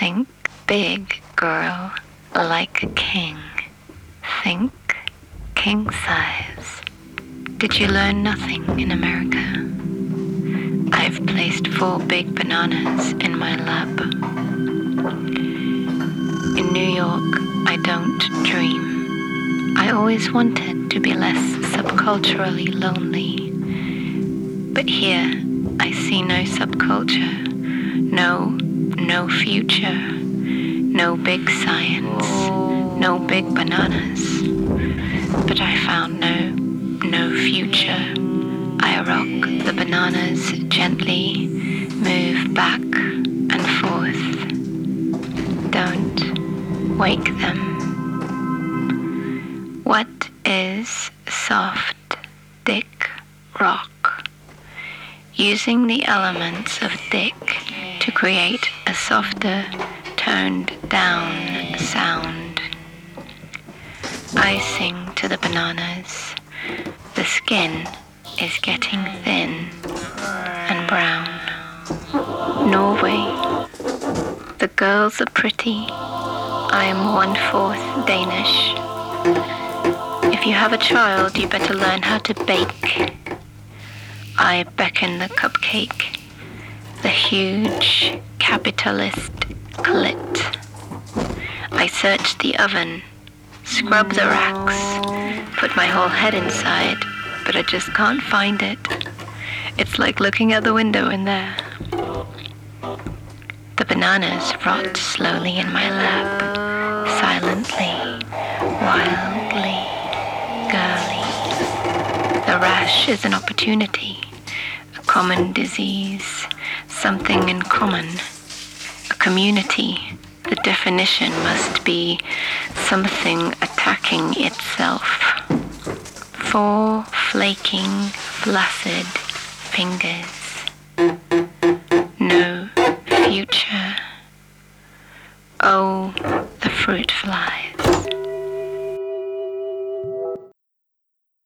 Think big, girl, like a king. Think king size. Did you learn nothing in America? I've placed 4 big bananas in my lap. In New York, I don't dream. I always wanted to be less subculturally lonely. But here, I see no subculture, no future, no big science, no big bananas. But I found no future. I rock the bananas gently, move back and forth. Don't wake them. What is soft, dick rock? Using the elements of dick to create a softer, toned down sound. I sing to the bananas. The skin is getting thin and brown. Norway. The girls are pretty. I am 1/4 Danish. If you have a child, you better learn how to bake. I beckon the cupcake, the huge capitalist clit. I search the oven, scrub the racks, put my whole head inside, but I just can't find it. It's like looking out the window in there. The bananas rot slowly in my lap, silently, wildly, girly. The rash is an opportunity, a common disease, something in common, a community. The definition must be something attacking itself. 4 flaking, flaccid fingers. No future. Oh, the fruit flies.